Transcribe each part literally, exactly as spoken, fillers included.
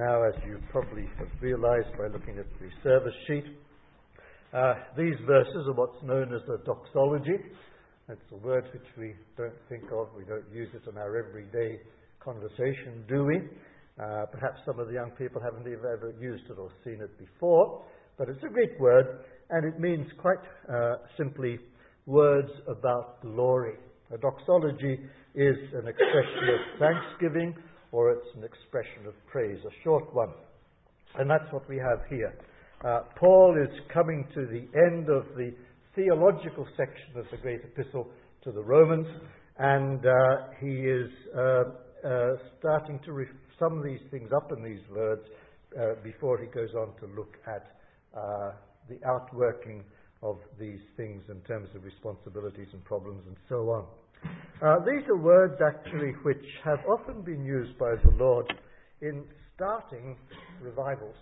Now, as you probably have realized by looking at the service sheet, uh, these verses are what's known as a doxology. It's a word which we don't think of, we don't use it in our everyday conversation, do we? Uh, perhaps some of the young people haven't even ever used it or seen it before, but it's a Greek word, and it means quite uh, simply words about glory. A doxology is an expression of thanksgiving, or it's an expression of praise, a short one. And that's what we have here. Uh, Paul is coming to the end of the theological section of the great epistle to the Romans, and uh, he is uh, uh, starting to ref- sum these things up in these words uh, before he goes on to look at uh, the outworking of these things in terms of responsibilities and problems and so on. Uh, these are words actually which have often been used by the Lord in starting revivals.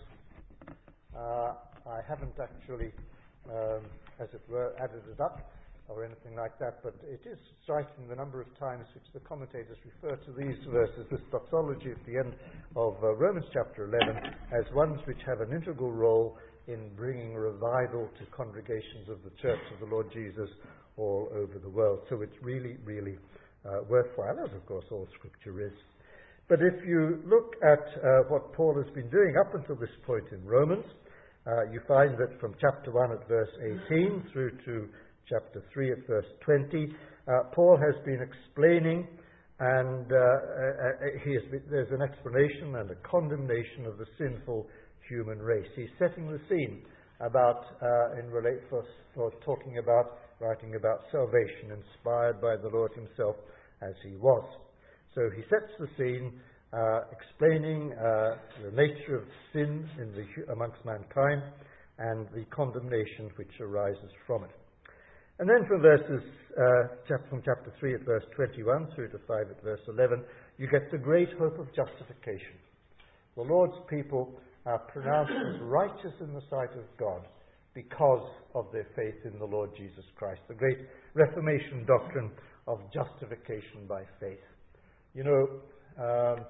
Uh, I haven't actually, um, as it were, added it up or anything like that, but it is striking the number of times which the commentators refer to these verses, this doxology at the end of uh, Romans chapter eleven, as ones which have an integral role in bringing revival to congregations of the Church of the Lord Jesus all over the world. So it's really, really uh, worthwhile, as of course all Scripture is. But if you look at uh, what Paul has been doing up until this point in Romans, uh, you find that from chapter one at verse eighteen through to chapter three at verse twenty, uh, Paul has been explaining, and uh, uh, he has been, there's an explanation and a condemnation of the sinful human race. He's setting the scene about, uh, in relate for, for talking about, writing about salvation inspired by the Lord himself as he was. So he sets the scene, uh, explaining uh, the nature of sin in the, amongst mankind and the condemnation which arises from it. And then from verses uh, chapter, from chapter three at verse twenty-one through to five at verse eleven, you get the great hope of justification. The Lord's people are pronounced as righteous in the sight of God because of their faith in the Lord Jesus Christ. The great Reformation doctrine of justification by faith. You know, um,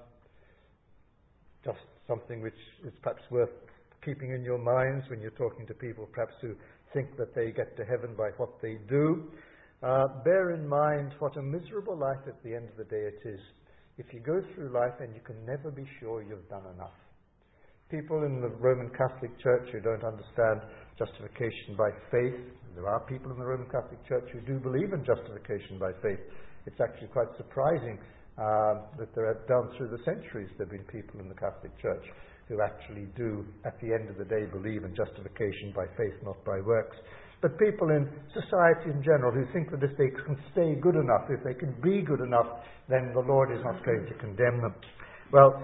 just something which is perhaps worth keeping in your minds when you're talking to people perhaps who think that they get to heaven by what they do. Uh, bear in mind what a miserable life at the end of the day it is if you go through life and you can never be sure you've done enough. People in the Roman Catholic Church who don't understand justification by faith, there are people in the Roman Catholic Church who do believe in justification by faith. It's actually quite surprising uh, that there are, down through the centuries, there have been people in the Catholic Church who actually do, at the end of the day, believe in justification by faith, not by works. But people in society in general who think that if they can stay good enough, if they can be good enough, then the Lord is not going to condemn them. Well,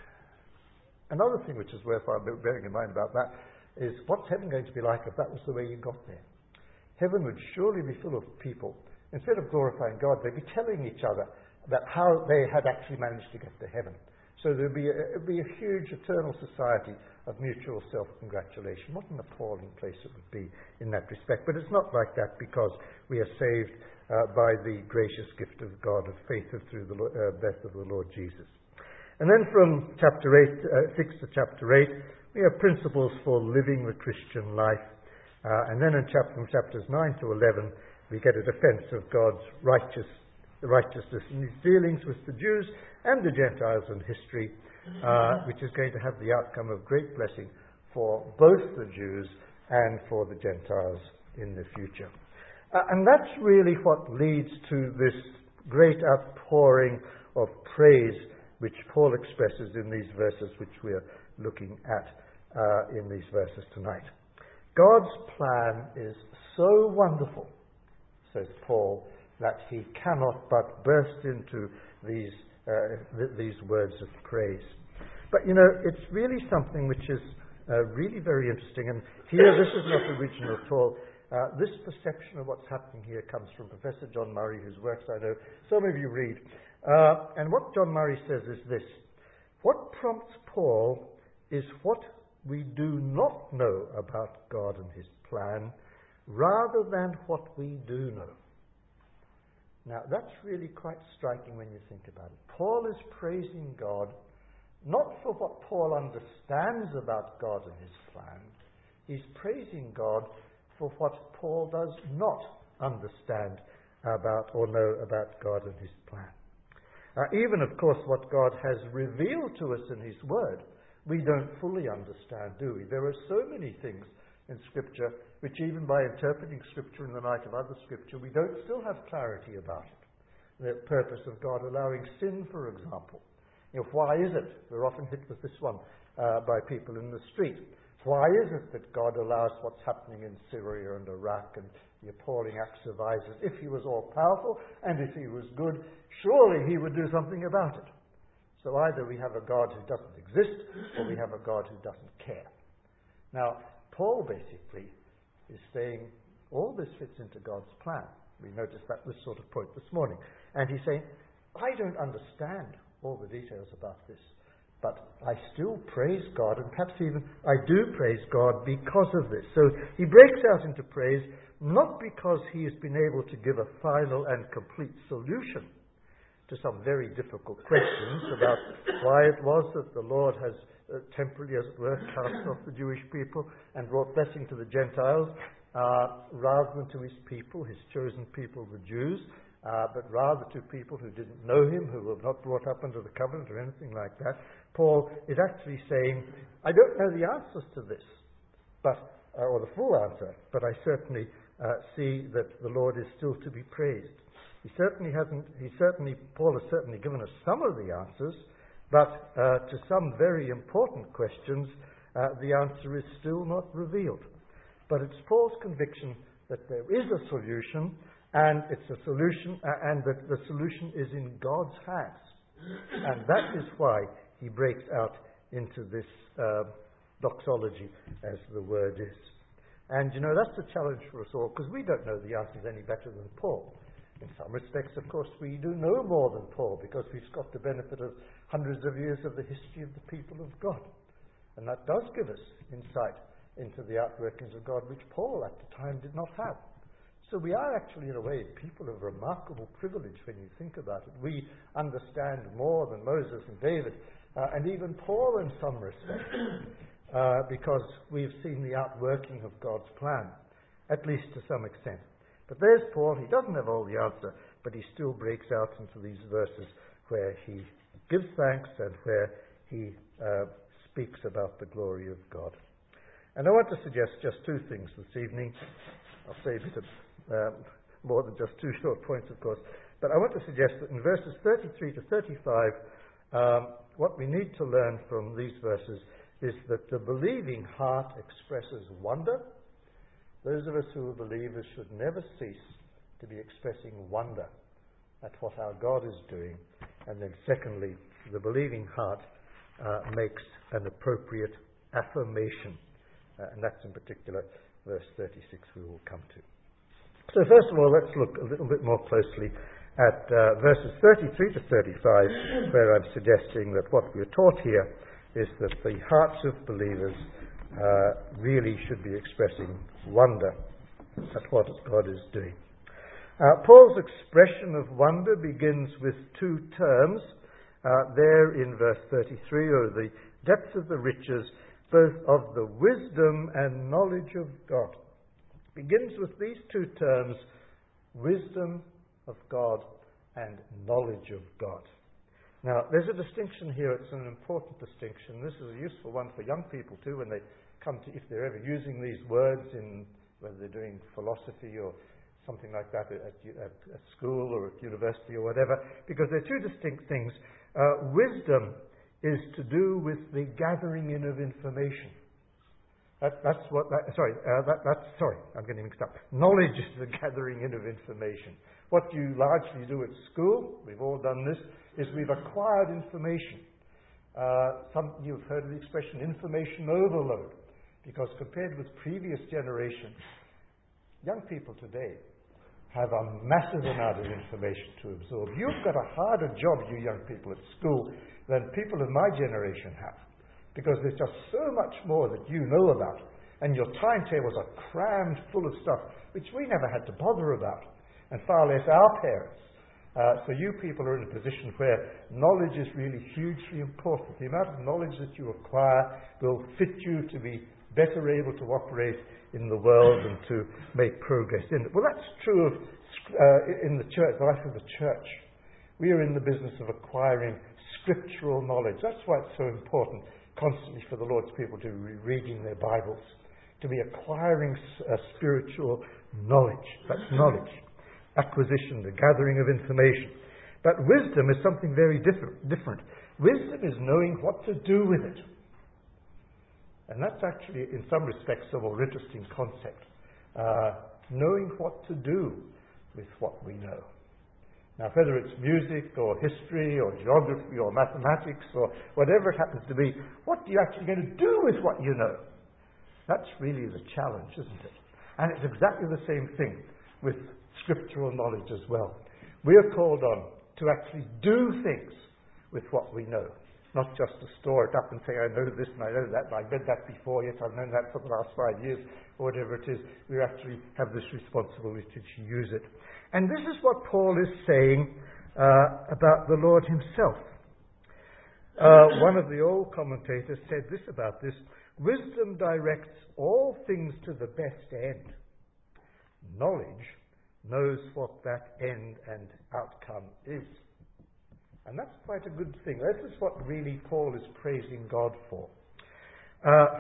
another thing which is worthwhile bearing in mind about that is what's heaven going to be like if that was the way you got there? Heaven would surely be full of people. Instead of glorifying God, they'd be telling each other that how they had actually managed to get to heaven. So there'd be a, it'd be a huge eternal society of mutual self-congratulation. What an appalling place it would be in that respect. But it's not like that because we are saved uh, by the gracious gift of God of faith through the uh, death of the Lord Jesus. And then from chapter eight, uh, six to chapter eight, we have principles for living the Christian life. Uh, and then in chapter, from chapters nine to eleven, we get a defense of God's righteous, righteousness in his dealings with the Jews and the Gentiles in history, uh, which is going to have the outcome of great blessing for both the Jews and for the Gentiles in the future. Uh, and that's really what leads to this great outpouring of praise which Paul expresses in these verses which we are looking at uh, in these verses tonight. God's plan is so wonderful, says Paul, that he cannot but burst into these uh, th- these words of praise. But you know, it's really something which is uh, really very interesting, and here this is not original at all. Uh, this perception of what's happening here comes from Professor John Murray, whose works I know some of you read. Uh, and what John Murray says is this: what prompts Paul is what we do not know about God and his plan, rather than what we do know. Now, that's really quite striking when you think about it. Paul is praising God not for what Paul understands about God and his plan. He's praising God for what Paul does not understand about or know about God and his plan. Uh, even, of course, what God has revealed to us in his word, we don't fully understand, do we? There are so many things in Scripture which, even by interpreting Scripture in the light of other Scripture, we don't still have clarity about it. The purpose of God allowing sin, for example. You know, why is it? We're often hit with this one uh, by people in the street. Why is it that God allows what's happening in Syria and Iraq and the appalling acts of ISIS? If he was all-powerful and if he was good, surely he would do something about it. So either we have a God who doesn't exist or we have a God who doesn't care. Now, Paul basically is saying all this fits into God's plan. We noticed that this sort of point this morning. And he's saying, I don't understand all the details about this, but I still praise God, and perhaps even I do praise God because of this. So he breaks out into praise, not because he has been able to give a final and complete solution to some very difficult questions about why it was that the Lord has uh, temporarily, as it were, cast off the Jewish people and brought blessing to the Gentiles, uh, rather than to his people, his chosen people, the Jews, uh, but rather to people who didn't know him, who were not brought up under the covenant or anything like that. Paul is actually saying, I don't know the answers to this, but uh, or the full answer, but I certainly uh, see that the Lord is still to be praised. He certainly hasn't, he certainly, Paul has certainly given us some of the answers, but uh, to some very important questions, uh, the answer is still not revealed. But it's Paul's conviction that there is a solution, and it's a solution, uh, and that the solution is in God's hands. And that is why he breaks out into this uh, doxology, as the word is. And, you know, that's a challenge for us all, because we don't know the answers any better than Paul. In some respects, of course, we do know more than Paul, because we've got the benefit of hundreds of years of the history of the people of God. And that does give us insight into the outworkings of God, which Paul at the time did not have. So we are actually, in a way, people of remarkable privilege when you think about it. We understand more than Moses and David, uh, and even Paul in some respects, uh, because we've seen the outworking of God's plan, at least to some extent. But there's Paul. He doesn't have all the answer, but he still breaks out into these verses where he gives thanks and where he uh, speaks about the glory of God. And I want to suggest just two things this evening. I'll say a bit of um, more than just two short points, of course. But I want to suggest that in verses thirty-three to thirty-five, um, what we need to learn from these verses is that the believing heart expresses wonder. Those of us who are believers should never cease to be expressing wonder at what our God is doing. And then secondly, the believing heart uh, makes an appropriate affirmation. Uh, and that's in particular verse thirty-six we will come to. So first of all, let's look a little bit more closely at uh, verses thirty-three to thirty-five, where I'm suggesting that what we're taught here is that the hearts of believers uh, really should be expressing wonder at what God is doing. Uh, Paul's expression of wonder begins with two terms. Uh, there in verse thirty-three, or the depth of the riches, both of the wisdom and knowledge of God. Begins with these two terms, wisdom of God and knowledge of God. Now, there's a distinction here. It's an important distinction. This is a useful one for young people too, when they come to, if they're ever using these words in, whether they're doing philosophy or something like that at, at, at school or at university or whatever, because they're two distinct things. Uh, wisdom is to do with the gathering in of information. That, that's what, that, sorry, uh, that, that's, sorry, I'm getting mixed up. Knowledge is the gathering in of information. What you largely do at school, we've all done this, is we've acquired information. Uh, some, you've heard of the expression information overload, because compared with previous generations, young people today have a massive amount of information to absorb. You've got a harder job, you young people at school, than people of my generation have, because there's just so much more that you know about, and your timetables are crammed full of stuff which we never had to bother about, and far less our parents. Uh, so you people are in a position where knowledge is really hugely important. The amount of knowledge that you acquire will fit you to be better able to operate in the world and to make progress in it. Well, that's true of uh, in the church, the life of the church. We are in the business of acquiring scriptural knowledge. That's why it's so important constantly for the Lord's people to be reading their Bibles, to be acquiring uh, spiritual knowledge. That's knowledge. Acquisition, the gathering of information. But wisdom is something very different. different. Wisdom is knowing what to do with it. And that's actually, in some respects, a more interesting concept. Uh, knowing what to do with what we know. Now, whether it's music or history or geography or mathematics or whatever it happens to be, what are you actually going to do with what you know? That's really the challenge, isn't it? And it's exactly the same thing with scriptural knowledge as well. We are called on to actually do things with what we know, not just to store it up and say, I know this and I know that, and I read that before, yet I've known that for the last five years, or whatever it is. We actually have this responsibility to use it. And this is what Paul is saying uh, about the Lord himself. Uh, one of the old commentators said this about this: wisdom directs all things to the best end. Knowledge knows what that end and outcome is. And that's quite a good thing. This is what really Paul is praising God for. Uh,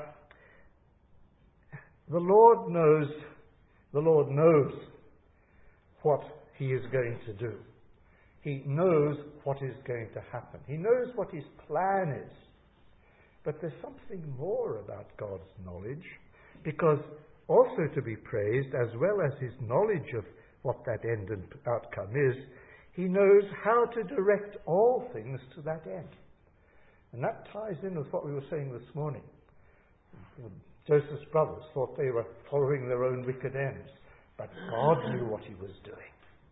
the Lord knows, the Lord knows what he is going to do. He knows what is going to happen. He knows what his plan is. But there's something more about God's knowledge, because also to be praised, as well as his knowledge of what that end and outcome is, he knows how to direct all things to that end. And that ties in with what we were saying this morning. Joseph's brothers thought they were following their own wicked ends, but God knew what he was doing.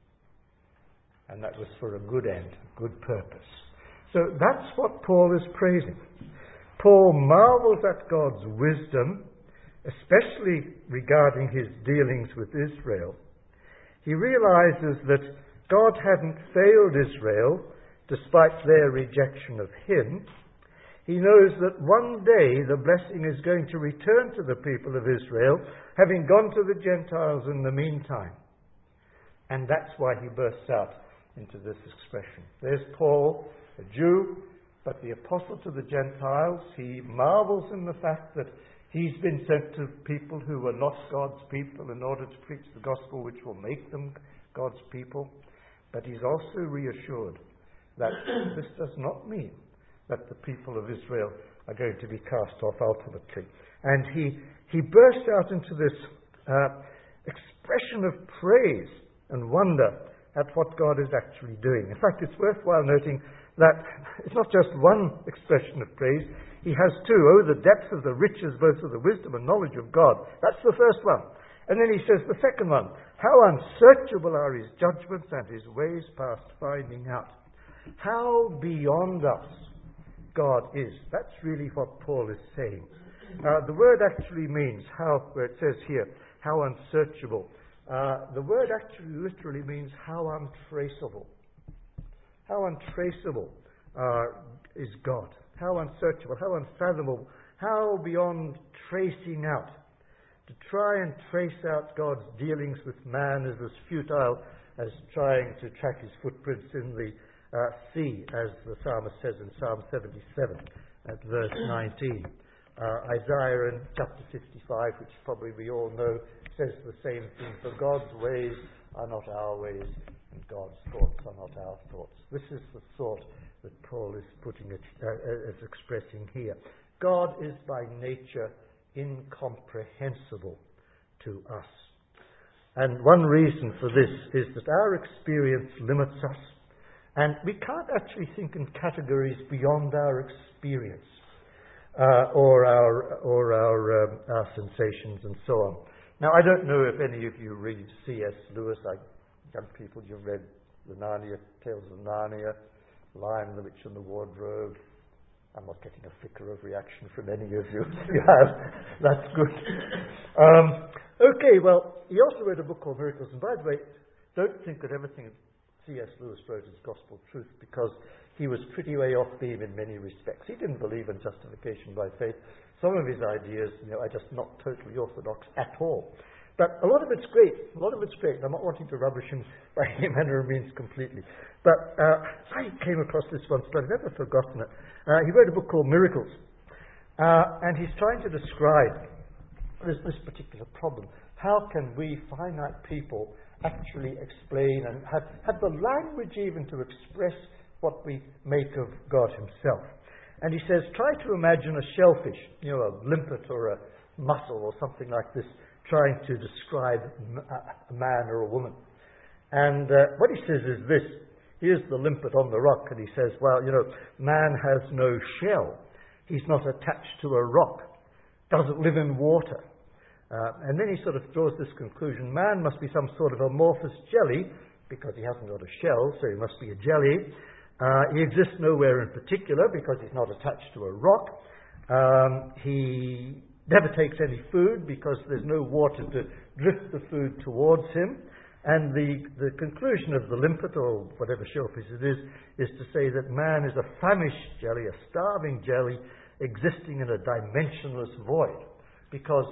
And that was for a good end, a good purpose. So that's what Paul is praising. Paul marvels at God's wisdom, especially regarding his dealings with Israel. He realizes that God hadn't failed Israel despite their rejection of him. He knows that one day the blessing is going to return to the people of Israel, having gone to the Gentiles in the meantime. And that's why he bursts out into this expression. There's Paul, a Jew, but the apostle to the Gentiles. He marvels in the fact that he's been sent to people who were not God's people in order to preach the gospel which will make them God's people. But he's also reassured that this does not mean that the people of Israel are going to be cast off ultimately. And he, he burst out into this uh, expression of praise and wonder at what God is actually doing. In fact, it's worthwhile noting that it's not just one expression of praise. He has two. Oh, the depth of the riches, both of the wisdom and knowledge of God. That's the first one. And then he says the second one, how unsearchable are his judgments and his ways past finding out. How beyond us God is. That's really what Paul is saying. Uh, the word actually means how, where it says here, how unsearchable. Uh, the word actually literally means how untraceable. How untraceable uh, is God. How unsearchable, how unfathomable, how beyond tracing out. To try and trace out God's dealings with man is as futile as trying to track his footprints in the uh, sea, as the psalmist says in Psalm seventy-seven at verse nineteen. Uh, Isaiah in chapter fifty-five, which probably we all know, says the same thing. For God's ways are not our ways, and God's thoughts are not our thoughts. This is the thought that Paul is putting it, uh, as expressing here. God is by nature incomprehensible to us. And one reason for this is that our experience limits us, and we can't actually think in categories beyond our experience uh, or our or our, um, our sensations and so on. Now, I don't know if any of you read C S Lewis. I, young people, you've read the Narnia, Tales of Narnia, Lion, the Witch and the Wardrobe. I'm not getting a flicker of reaction from any of you. You have. That's good. Um, okay, well, he also wrote a book called Miracles. And by the way, don't think that everything C S Lewis wrote his Gospel Truth because he was pretty way off beam in many respects. He didn't believe in justification by faith. Some of his ideas, you know, are just not totally orthodox at all. But a lot of it's great. A lot of it's great. I'm not wanting to rubbish him by any manner of means completely. But uh, I came across this one study. I've never forgotten it. Uh, he wrote a book called Miracles. Uh, and he's trying to describe this, this particular problem. How can we finite people actually explain and have, have the language even to express what we make of God himself? And he says, try to imagine a shellfish, you know, a limpet or a mussel or something like this, trying to describe a man or a woman. And uh, what he says is this. Here's the limpet on the rock, and he says, well, you know, man has no shell. He's not attached to a rock. Doesn't live in water. Uh, and then he sort of draws this conclusion. Man must be some sort of amorphous jelly, because he hasn't got a shell, so he must be a jelly. Uh, he exists nowhere in particular, because he's not attached to a rock. Um, he never takes any food, because there's no water to drift the food towards him. And the, the conclusion of the limpet, or whatever shellfish it is, is to say that man is a famished jelly, a starving jelly, existing in a dimensionless void. Because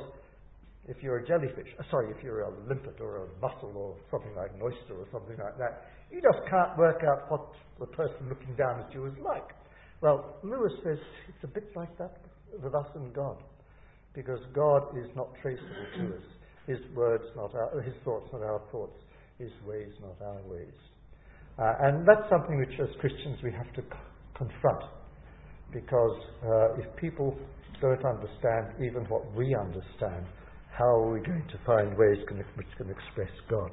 if you're a jellyfish, uh, sorry, if you're a limpet or a mussel or something like an oyster or something like that, you just can't work out what the person looking down at you is like. Well, Lewis says it's a bit like that with us and God. Because God is not traceable to us. His words not our, his thoughts not our thoughts. His ways not our ways. Uh, and that's something which as Christians we have to c- confront. Because uh, if people don't understand even what we understand, how are we going to find ways can, which can express God?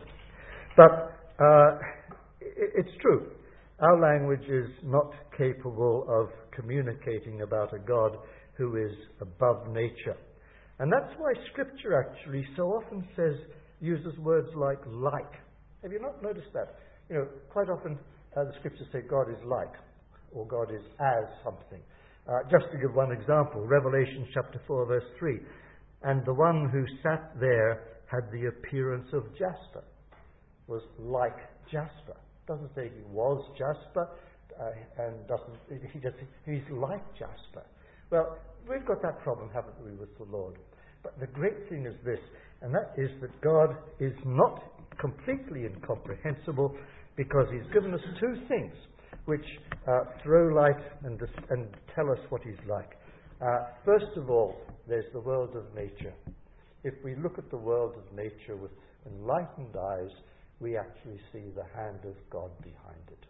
But uh, it, it's true. Our language is not capable of communicating about a God who is above nature. And that's why Scripture actually so often says, uses words like like. Have you not noticed that? You know, quite often uh, the Scriptures say God is like, or God is as something. Uh, just to give one example, Revelation chapter four, verse three. And the one who sat there had the appearance of jasper, was like jasper. Doesn't say he was jasper, uh, and doesn't, he just, he's like jasper. Well, we've got that problem, haven't we, with the Lord? But the great thing is this, and that is that God is not completely incomprehensible, because he's given us two things which uh, throw light and, dis- and tell us what he's like. Uh, first of all, there's the world of nature. If we look at the world of nature with enlightened eyes, we actually see the hand of God behind it.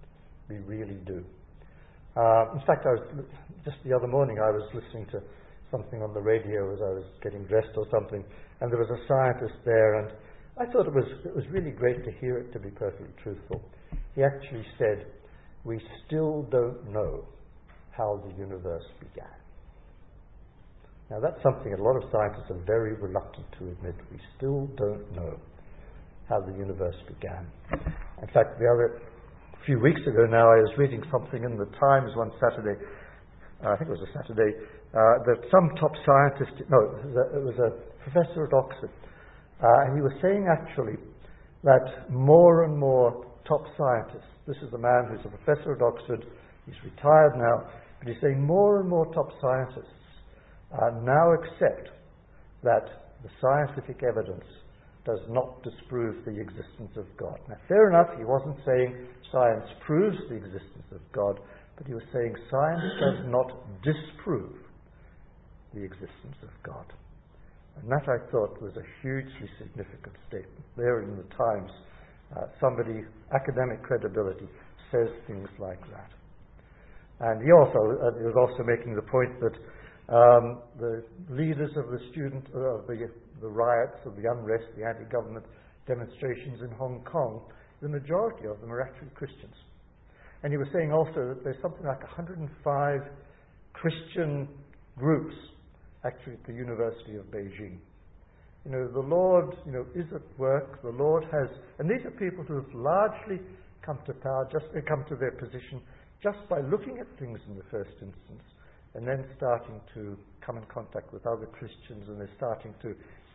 We really do. Uh, in fact, I was just the other morning I was listening to something on the radio as I was getting dressed or something, and there was a scientist there, and I thought it was it was really great to hear it, to be perfectly truthful. He actually said, we still don't know how the universe began. Now that's something a lot of scientists are very reluctant to admit. We still don't know how the universe began. In fact, the other a few weeks ago now, I was reading something in the Times one Saturday, uh, I think it was a Saturday, uh, that some top scientist, no, it was a, it was a professor at Oxford, uh, and he was saying actually that more and more top scientists, this is a man who's a professor at Oxford, he's retired now, but he's saying more and more top scientists uh, now accept that the scientific evidence does not disprove the existence of God. Now, fair enough, he wasn't saying science proves the existence of God, but he was saying science does not disprove the existence of God. And that, I thought, was a hugely significant statement. There in the Times, uh, somebody, academic credibility, says things like that. And he also uh, he was also making the point that um, the leaders of the student uh, of the the riots, of the unrest, the anti-government demonstrations in Hong Kong, the majority of them are actually Christians. And he was saying also that there's something like one hundred five Christian groups actually at the University of Beijing. You know, the Lord, you know, is at work. The Lord has, and these are people who have largely come to power, just uh, come to their position just by looking at things in the first instance, and then starting to come in contact with other Christians, and they're starting to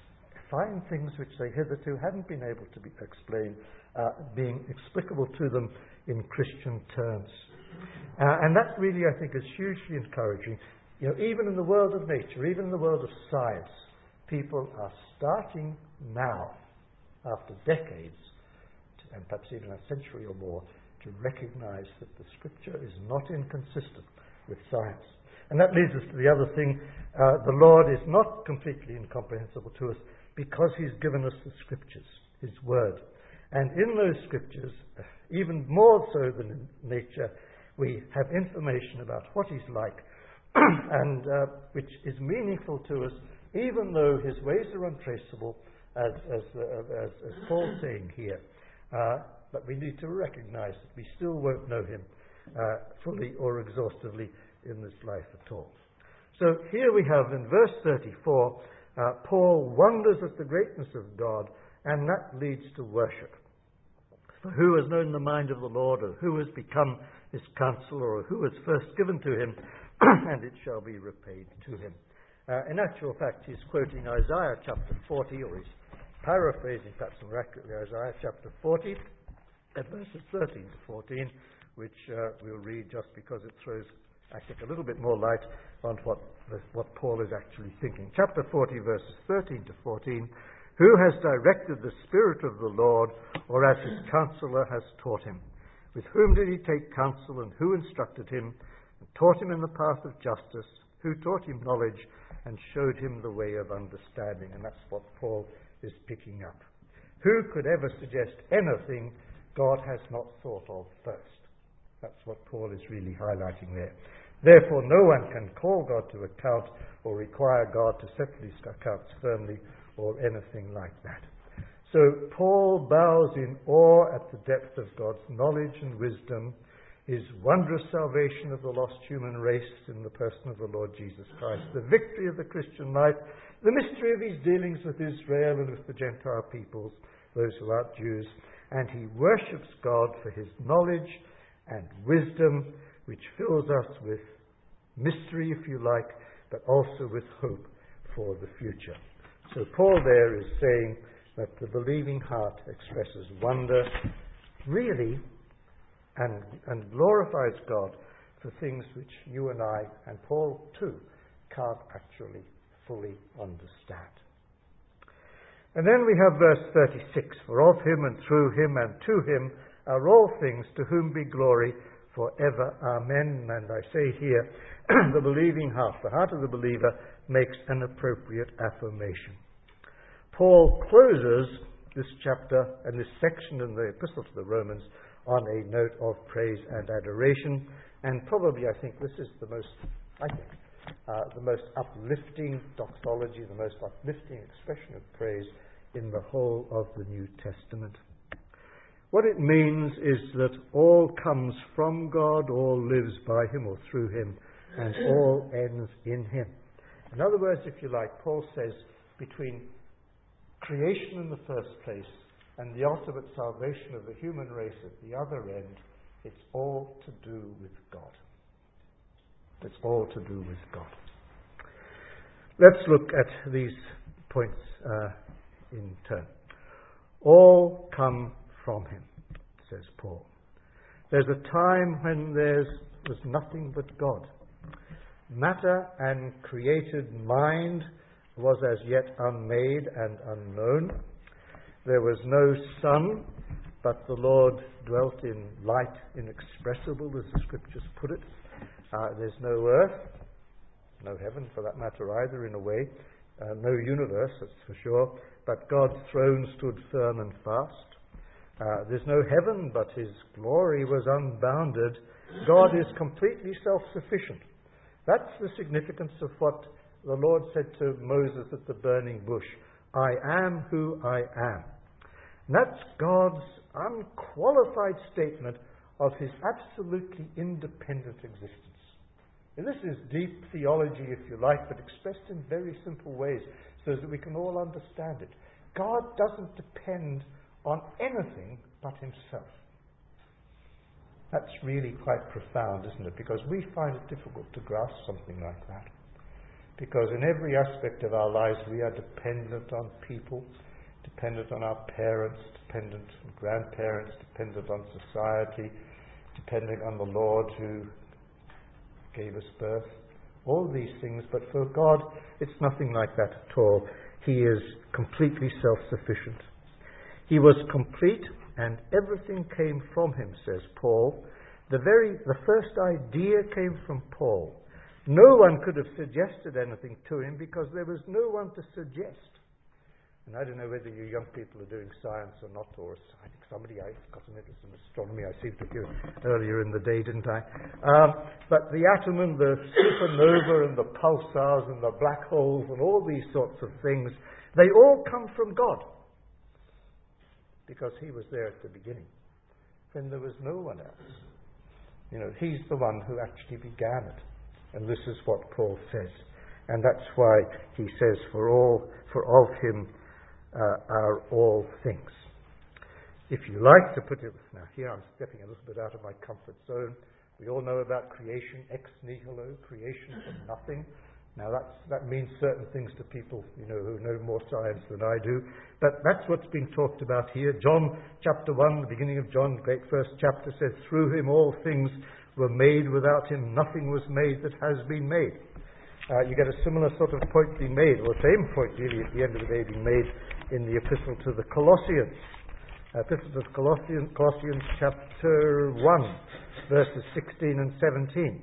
find things which they hitherto hadn't been able to be explained, uh, being explicable to them in Christian terms. Uh, and that really, I think, is hugely encouraging. You know, even in the world of nature, even in the world of science, people are starting now, after decades, to, and perhaps even a century or more, to recognize that the Scripture is not inconsistent with science. And that leads us to the other thing. Uh, the Lord is not completely incomprehensible to us because He's given us the Scriptures, His Word. And in those Scriptures, even more so than in nature, we have information about what He's like, and uh, which is meaningful to us, even though His ways are untraceable, as, as, uh, as, as Paul's saying here. Uh, but we need to recognize that we still won't know Him uh, fully or exhaustively in this life at all. So here we have in verse thirty-four, uh, Paul wonders at the greatness of God, and that leads to worship. For who has known the mind of the Lord, or who has become His counselor, or who was first given to Him, and it shall be repaid to Him. Uh, in actual fact, he's quoting Isaiah chapter forty, or he's paraphrasing perhaps more accurately Isaiah chapter forty, at verses thirteen to fourteen, which uh, we'll read just because it throws, I think, a little bit more light on what, what Paul is actually thinking. Chapter forty, verses thirteen to fourteen. Who has directed the Spirit of the Lord, or as His counselor has taught him? With whom did He take counsel, and who instructed him, and taught him in the path of justice? Who taught him knowledge, and showed him the way of understanding? And that's what Paul is picking up. Who could ever suggest anything God has not thought of first? That's what Paul is really highlighting there. Therefore, no one can call God to account or require God to settle His accounts firmly or anything like that. So Paul bows in awe at the depth of God's knowledge and wisdom, His wondrous salvation of the lost human race in the person of the Lord Jesus Christ, the victory of the Christian life, the mystery of His dealings with Israel and with the Gentile peoples, those who aren't Jews, and he worships God for His knowledge and wisdom, which fills us with mystery, if you like, but also with hope for the future. So Paul there is saying that the believing heart expresses wonder, really, and, and glorifies God for things which you and I, and Paul too, can't actually fully understand. And then we have verse thirty-six, for of Him and through Him and to Him are all things, to whom be glory forever. Amen. And I say here, the believing heart, the heart of the believer, makes an appropriate affirmation. Paul closes this chapter and this section in the Epistle to the Romans on a note of praise and adoration, and probably I think this is the most, I think, uh, the most uplifting doxology, the most uplifting expression of praise in the whole of the New Testament. What it means is that all comes from God, all lives by Him or through Him, and all ends in Him. In other words, if you like, Paul says between creation in the first place and the ultimate salvation of the human race at the other end, it's all to do with God. It's all to do with God. Let's look at these points uh, in turn. All come from Him, says Paul. There's a time when there was nothing but God. Matter and created mind was as yet unmade and unknown. There was no sun, but the Lord dwelt in light inexpressible, as the Scriptures put it. Uh, there's no earth, no heaven for that matter either, in a way. Uh, no universe, that's for sure. But God's throne stood firm and fast. Uh, there's no heaven, but His glory was unbounded. God is completely self-sufficient. That's the significance of what the Lord said to Moses at the burning bush. I am who I am. And that's God's unqualified statement of His absolutely independent existence. And this is deep theology, if you like, but expressed in very simple ways so that we can all understand it. God doesn't depend on anything but Himself. That's really quite profound, isn't it? Because we find it difficult to grasp something like that. Because in every aspect of our lives we are dependent on people, dependent on our parents, dependent on grandparents, dependent on society, depending on the Lord who gave us birth. All these things, but for God it's nothing like that at all. He is completely self-sufficient. He was complete and everything came from him, says Paul. The very, the first idea came from Paul. No one could have suggested anything to him because there was no one to suggest. And I don't know whether you young people are doing science or not, or I think somebody else got an interest in astronomy. I seem to hear earlier in the day, didn't I? Um, but the atom and the supernova and the pulsars and the black holes and all these sorts of things, they all come from God. Because he was there at the beginning, when there was no one else. You know, he's the one who actually began it. And this is what Paul says. And that's why he says, for all, for of him uh, are all things. If you like to put it, now here I'm stepping a little bit out of my comfort zone. We all know about creation, ex nihilo, creation from nothing. Now that's, that means certain things to people, you know, who know more science than I do. But that's what's being talked about here. John chapter one, the beginning of John, the great first chapter, says, through him all things were made, without him nothing was made that has been made. Uh, you get a similar sort of point being made, or the same point really at the end of the day being made in the epistle to the Colossians. Uh, epistle to the Colossians, Colossians chapter one, verses sixteen and seventeen.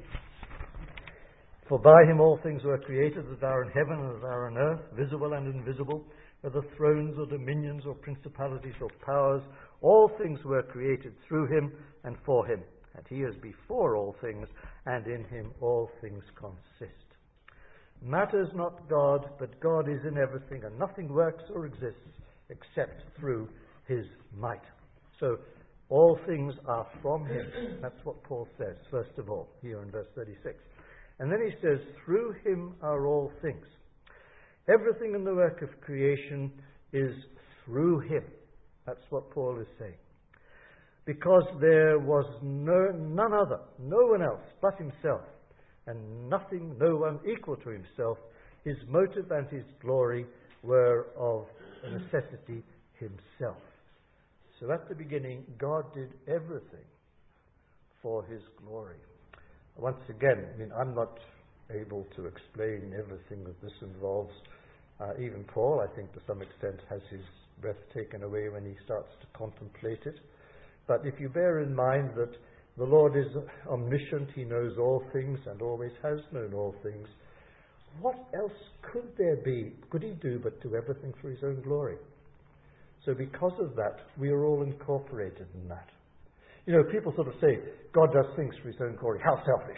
For by him all things were created that are in heaven and that are on earth, visible and invisible, whether thrones or dominions or principalities or powers, all things were created through him and for him. And he is before all things, and in him all things consist. Matters not God, but God is in everything, and nothing works or exists except through his might. So all things are from him. That's what Paul says, first of all, here in verse thirty-six. And then he says, through him are all things. Everything in the work of creation is through him. That's what Paul is saying. Because there was no, none other, no one else but himself, and nothing, no one equal to himself, his motive and his glory were of necessity himself. So at the beginning, God did everything for his glory. Once again, I mean, I'm not able to explain everything that this involves. Uh, even Paul, I think, to some extent, has his breath taken away when he starts to contemplate it. But if you bear in mind that the Lord is omniscient, he knows all things and always has known all things, what else could there be, could he do but do everything for his own glory? So because of that, we are all incorporated in that. You know, people sort of say, God does things for his own glory. How selfish.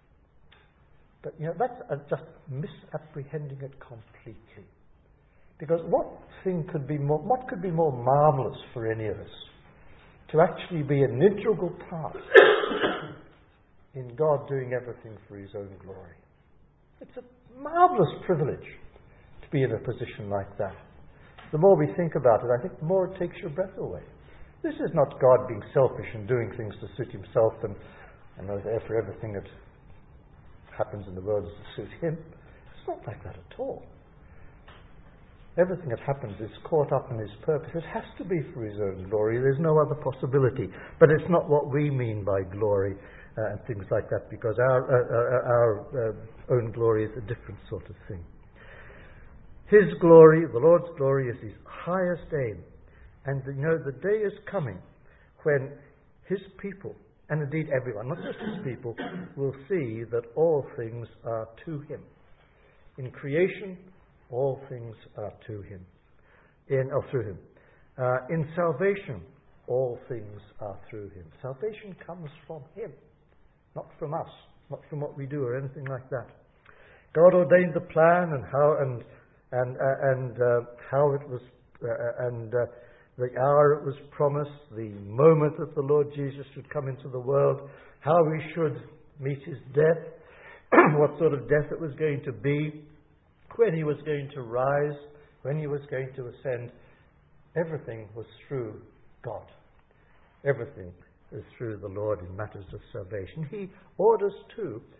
But, you know, that's uh, just misapprehending it completely. Because what thing could be more, what could be more marvelous for any of us? To actually be an integral part in God doing everything for his own glory. It's a marvelous privilege to be in a position like that. The more we think about it, I think the more it takes your breath away. This is not God being selfish and doing things to suit himself and, and for everything that happens in the world is to suit him. It's not like that at all. Everything that happens is caught up in his purpose. It has to be for his own glory. There's no other possibility. But it's not what we mean by glory uh, and things like that, because our, uh, uh, our uh, own glory is a different sort of thing. His glory, the Lord's glory, is his highest aim. And you know, the day is coming when his people, and indeed everyone, not just his people, will see that all things are to him. In creation, all things are to him. In, or through him. Uh, in salvation, all things are through him. Salvation comes from him, not from us, not from what we do or anything like that. God ordained the plan and how and and uh, and uh, how it was uh, and. Uh, The hour it was promised, the moment that the Lord Jesus should come into the world, how he should meet his death, what sort of death it was going to be, when he was going to rise, when he was going to ascend. Everything was through God. Everything is through the Lord in matters of salvation. He orders too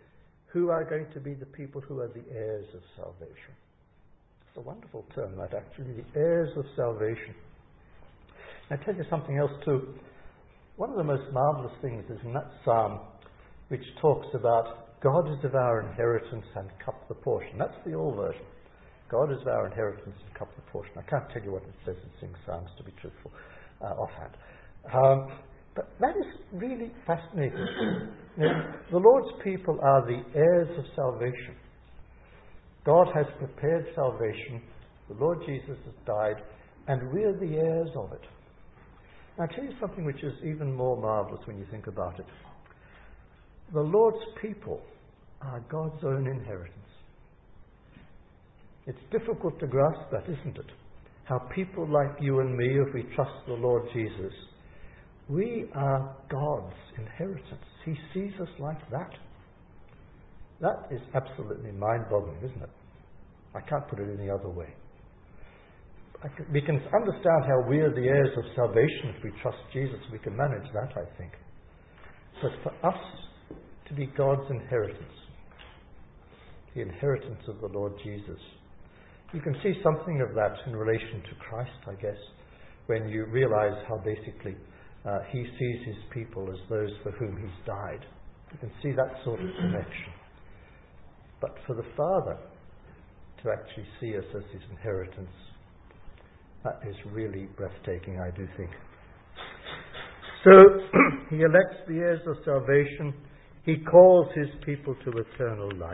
who are going to be the people who are the heirs of salvation. It's a wonderful term, that actually, the heirs of salvation. I'll tell you something else too. One of the most marvelous things is in that psalm which talks about God is of our inheritance and cup the portion. That's the old version. God is of our inheritance and cup the portion. I can't tell you what it says in Sing Psalms, to be truthful, uh, offhand. Um, but that is really fascinating. You know, the Lord's people are the heirs of salvation. God has prepared salvation. The Lord Jesus has died, and we're the heirs of it. Now, I'll tell you something which is even more marvelous when you think about it. The Lord's people are God's own inheritance. It's difficult to grasp that, isn't it? How people like you and me, if we trust the Lord Jesus, we are God's inheritance. He sees us like that. That is absolutely mind-boggling, isn't it? I can't put it any other way. I can, we can understand how we are the heirs of salvation if we trust Jesus. We can manage that, I think. But for us to be God's inheritance, the inheritance of the Lord Jesus, you can see something of that in relation to Christ, I guess, when you realize how basically uh, he sees his people as those for whom he's died. You can see that sort of connection. But for the Father to actually see us as his inheritance, that is really breathtaking, I do think. So, he elects the heirs of salvation. He calls his people to eternal life.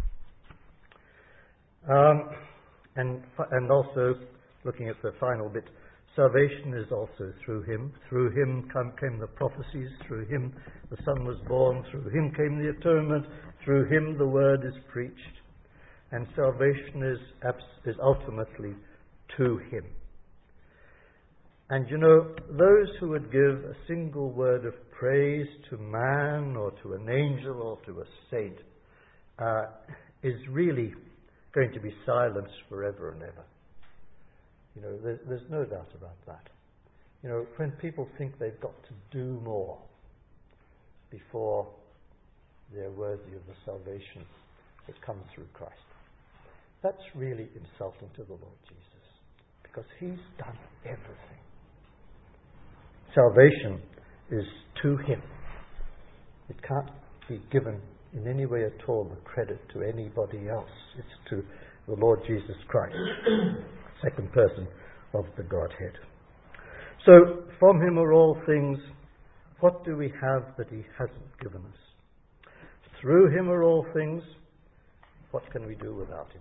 Um, and, and also, looking at the final bit, salvation is also through him. Through him come, came the prophecies. Through him the Son was born. Through him came the atonement. Through him the word is preached. And salvation is, is ultimately to him. And you know, those who would give a single word of praise to man or to an angel or to a saint uh, is really going to be silenced forever and ever. You know, there's, there's no doubt about that. You know, when people think they've got to do more before they're worthy of the salvation that comes through Christ, that's really insulting to the Lord Jesus, because he's done everything. Salvation is to him. It can't be given in any way at all the credit to anybody else. It's to the Lord Jesus Christ, second person of the Godhead. So, from him are all things. What do we have that he hasn't given us? Through him are all things. What can we do without him?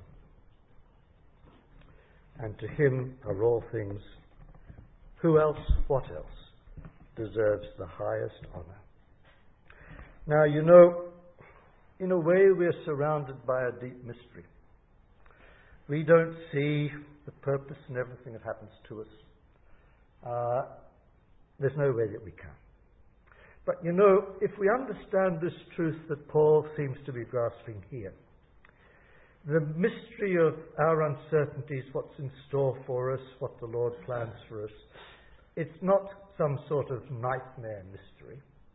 And to him are all things. Who else, what else, deserves the highest honor? Now, you know, in a way we're surrounded by a deep mystery. We don't see the purpose in everything that happens to us. Uh, there's no way that we can. But you know, if we understand this truth that Paul seems to be grasping here, the mystery of our uncertainties, what's in store for us, what the Lord plans for us, it's not some sort of nightmare mystery.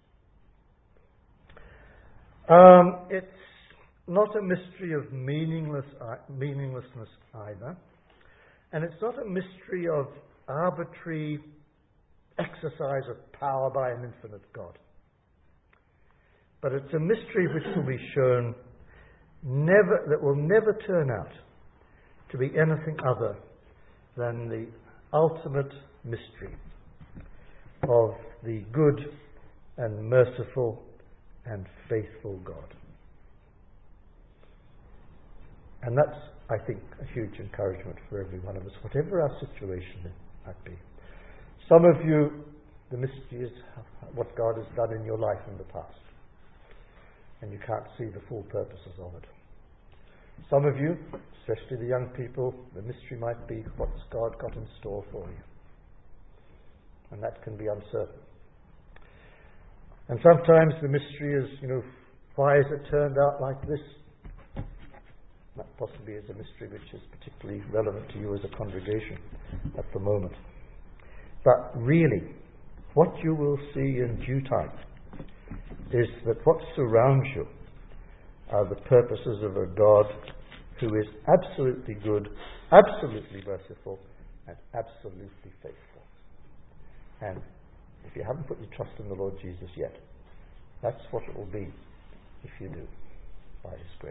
Um, it's not a mystery of meaningless, uh, meaninglessness either. And it's not a mystery of arbitrary exercise of power by an infinite God. But it's a mystery which will be shown never, that will never turn out to be anything other than the ultimate mystery of the good and merciful and faithful God. And that's, I think, a huge encouragement for every one of us, whatever our situation might be. Some of you, the mystery is what God has done in your life in the past, and you can't see the full purposes of it. Some of you, especially the young people, the mystery might be what's God got in store for you. And that can be uncertain. And sometimes the mystery is, you know, why has it turned out like this? That possibly is a mystery which is particularly relevant to you as a congregation at the moment. But really, what you will see in due time is that what surrounds you are the purposes of a God who is absolutely good, absolutely merciful, and absolutely faithful. And if you haven't put your trust in the Lord Jesus yet, that's what it will be if you do, by His grace.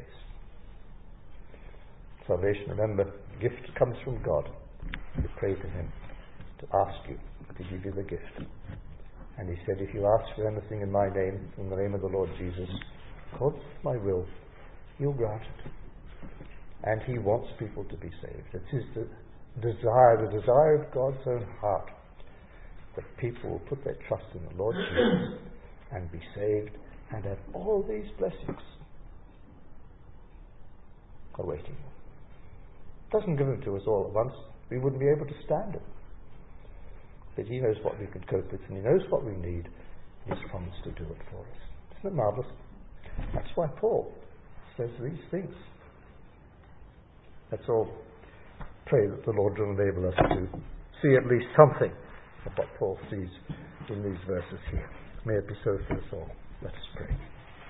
Salvation, remember, the gift comes from God. You pray to Him to ask you to give you the gift. And He said, if you ask for anything in my name, in the name of the Lord Jesus, according to my will, He'll grant it. And He wants people to be saved. It is the desire, the desire of God's own heart, that people will put their trust in the Lord Jesus and be saved and have all these blessings awaiting them. Doesn't give them to us all at once. We wouldn't be able to stand it. But He knows what we could cope with, and He knows what we need. He's promised to do it for us. Isn't it marvellous? That's why Paul says these things. Let's all pray that the Lord will enable us to see at least something of what Paul sees in these verses here. May it be so for us all. Let us pray.